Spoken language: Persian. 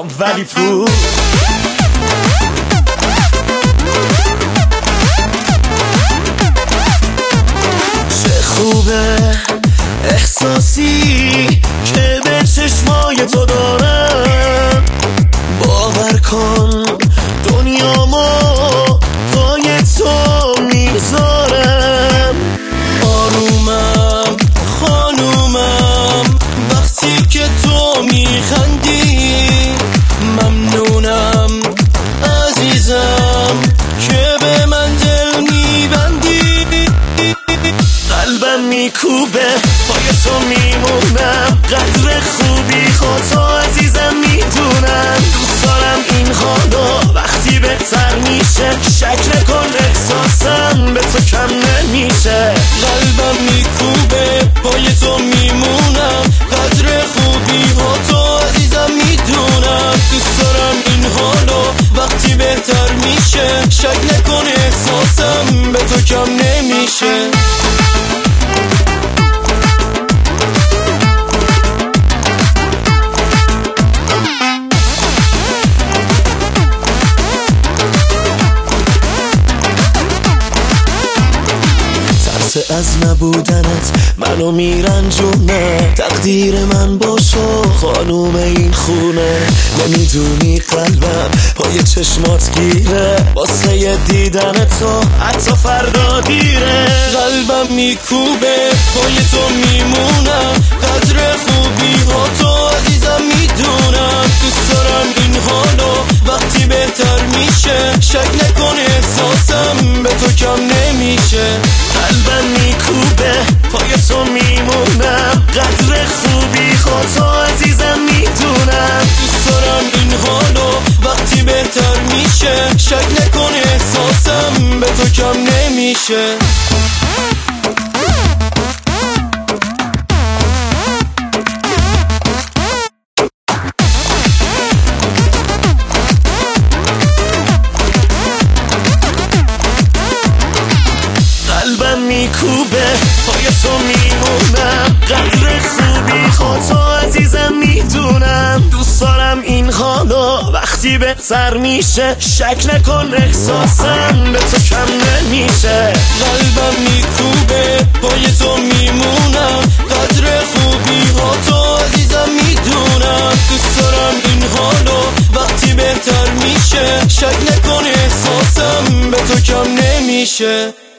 ولی پول چه خوبه احساسی که به چشمای تو دارم، باور کن دنیامو پای تو میذارم. آرومم خانومم وقتی که تو میخندی، ممنونم عزیزم که به من دل میبندی. قلبم میکوبه پای تو میمونم، قدر خوبی خودتو عزیزم میدونم. دوست دارم این حالا وقتی بهتر میشه، شک نکن احساسم به تو کم نمیشه. قلبم میکوبه پای تو میمونم، قدر خوبی ها تو عزیزم میدونم. دوست دارم این حالا وقتی بهتر میشه، شک نکن احساسم به تو کم نمیشه. از نبودنت منو میرنجونه، تقدیر من باشو خانوم این خونه. نمیدونی قلبم پای چشمات گیره، واسه دیدن تو حتی فردا دیره. قلبم میکوبه پای تو میمونم، قدر خوبی ها تو عزیزم میدونم. دوست دارم این حالا وقتی بهتر میشه، شک نکن احساسم به تو کم نمیشه. قلبم میکوبه پای تو میمونم، قدر خوبی خودتو عزیزم میدونم. دوست دارم این حالا وقتی بهتر میشه، شک نکن احساسم به تو کم نمیشه. قلبم میکوبه پای تو میمونم، قدر خوبی خودتو عزیزم میدونم. دوست دارم این حالا وقتی بهتر میشه، شک نکن احساسم به تو کم نمیشه. قلبم میکوبه پای تو میمونم، قدر خوبی ها تو عزیزم میدونم. دوست دارم این حالا وقتی بهتر میشه، شک نکن احساسم به تو کم نمیشه.